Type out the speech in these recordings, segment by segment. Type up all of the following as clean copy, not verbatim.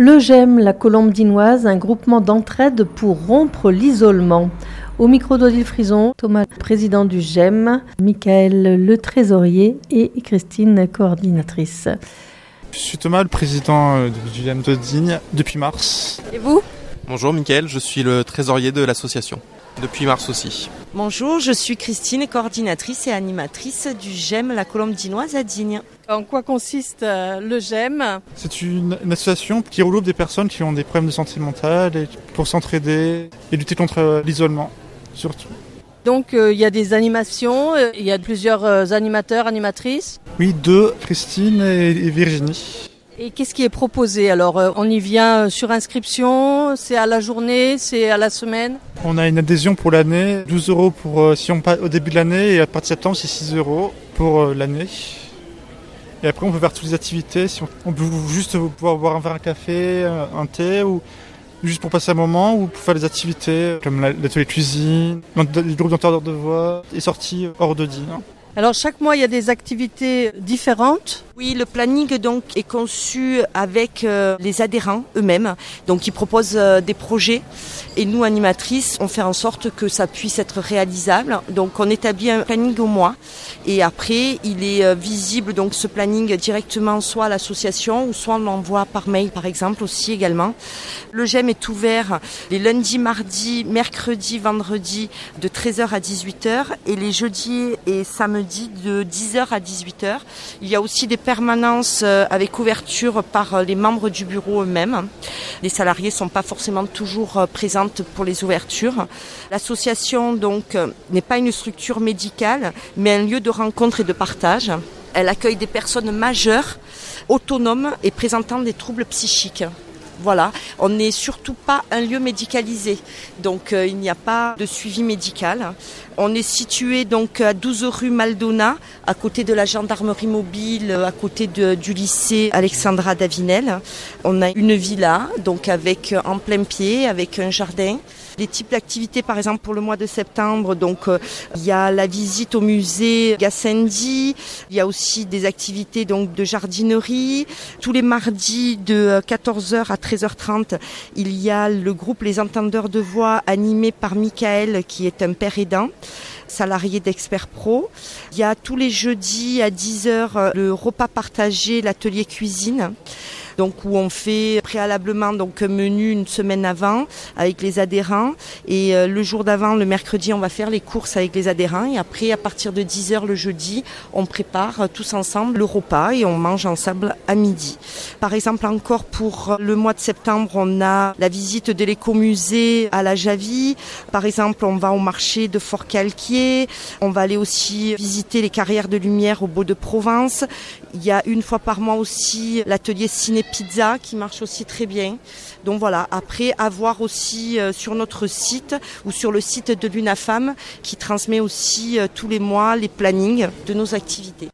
Le GEM, la Colombe dinoise, un groupement d'entraide pour rompre l'isolement. Au micro d'Odile Frison, Thomas, président du GEM, Michael, le trésorier, et Christine, coordinatrice. Je suis Thomas, le président du GEM de Digne depuis mars. Et vous ? Bonjour Michael, je suis le trésorier de l'association, depuis mars aussi. Bonjour, je suis Christine, coordinatrice et animatrice du GEM, la Colombe dinoise à Digne. En quoi consiste le GEM ? C'est une association qui regroupe des personnes qui ont des problèmes de santé mentale et pour s'entraider et lutter contre l'isolement, surtout. Donc il y a des animations, il y a plusieurs animateurs, animatrices. Oui, 2, Christine et Virginie. Et qu'est-ce qui est proposé ? Alors on y vient sur inscription, c'est à la journée, c'est à la semaine ? On a une adhésion pour l'année, 12 € pour si on passe au début de l'année et à partir de septembre c'est 6 € pour l'année. Et après on peut faire toutes les activités, si on peut juste pouvoir boire un verre, un café, un thé ou juste pour passer un moment ou pour faire des activités comme l'atelier cuisine, le groupe d'entendeurs de voix et sorties hors de Digne. Alors chaque mois il y a des activités différentes. Oui, le planning donc est conçu avec les adhérents eux-mêmes, donc ils proposent des projets et nous animatrices on fait en sorte que ça puisse être réalisable. Donc on établit un planning au mois et après il est visible donc ce planning directement soit à l'association ou soit on l'envoie par mail par exemple aussi également. Le GEM est ouvert les lundis, mardis, mercredis, vendredis de 13h à 18h et les jeudis et samedis de 10h à 18h. Il y a aussi des permanences avec ouverture par les membres du bureau eux-mêmes. Les salariés ne sont pas forcément toujours présentes pour les ouvertures. L'association donc n'est pas une structure médicale, mais un lieu de rencontre et de partage. Elle accueille des personnes majeures, autonomes et présentant des troubles psychiques. Voilà, on n'est surtout pas un lieu médicalisé, donc il n'y a pas de suivi médical. On est situé donc à 12 rue Maldona, à côté de la gendarmerie mobile, à côté du lycée Alexandra Davinel. On a une villa, donc avec en plein pied, avec un jardin. Les types d'activités, par exemple, pour le mois de septembre, donc il y a la visite au musée Gassendi, il y a aussi des activités donc de jardinerie. Tous les mardis de 14h à 13h30, il y a le groupe Les Entendeurs de Voix animé par Michael, qui est un père aidant, salarié d'Expert Pro. Il y a tous les jeudis à 10h le repas partagé, l'atelier cuisine. Donc où on fait préalablement donc un menu une semaine avant avec les adhérents et le jour d'avant, le mercredi, on va faire les courses avec les adhérents et après à partir de 10h le jeudi, on prépare tous ensemble le repas et on mange ensemble à midi. Par exemple encore pour le mois de septembre, on a la visite de l'écomusée à la Javie. Par exemple, on va au marché de Fort-Calquier, on va aller aussi visiter les carrières de lumière au Beau de Provence. Il y a une fois par mois aussi l'atelier ciné-pizza qui marche aussi très bien. Donc voilà, après avoir aussi sur notre site ou sur le site de l'UNAFAM qui transmet aussi tous les mois les plannings de nos activités.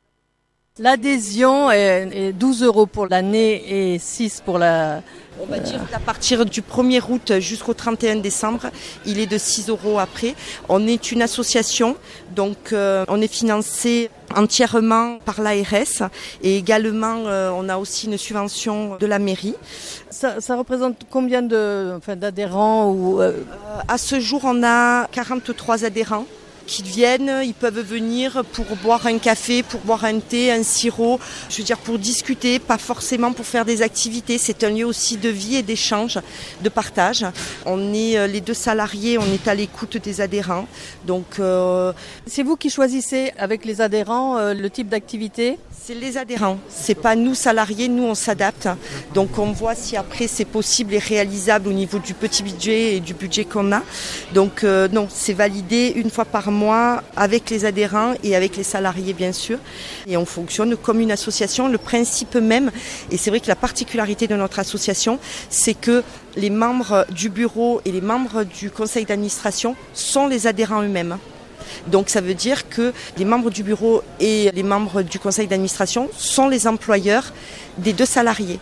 L'adhésion est 12 € pour l'année et 6 pour la... On va dire qu'à partir du 1er août jusqu'au 31 décembre, il est de 6 € après. On est une association, donc on est financé entièrement par l'ARS et également on a aussi une subvention de la mairie. Ça représente combien d'adhérents ou À ce jour, on a 43 adhérents qui viennent, ils peuvent venir pour boire un café, pour boire un thé, un sirop, je veux dire pour discuter, pas forcément pour faire des activités. C'est un lieu aussi de vie et d'échange, de partage. On est les 2 salariés, on est à l'écoute des adhérents. Donc c'est vous qui choisissez avec les adhérents le type d'activité ? C'est les adhérents, c'est pas nous salariés, nous on s'adapte. Donc on voit si après c'est possible et réalisable au niveau du petit budget et du budget qu'on a. Donc non, c'est validé une fois par mois avec les adhérents et avec les salariés bien sûr. Et on fonctionne comme une association. Le principe même, et c'est vrai que la particularité de notre association, c'est que les membres du bureau et les membres du conseil d'administration sont les adhérents eux-mêmes. Donc ça veut dire que les membres du bureau et les membres du conseil d'administration sont les employeurs des 2 salariés,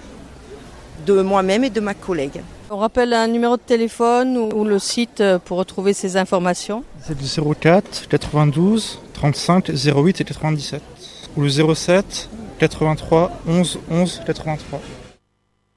de moi-même et de ma collègue. On rappelle un numéro de téléphone ou le site pour retrouver ces informations. C'est le 04 92 35 08 et 97 ou le 07 83 11 11 83.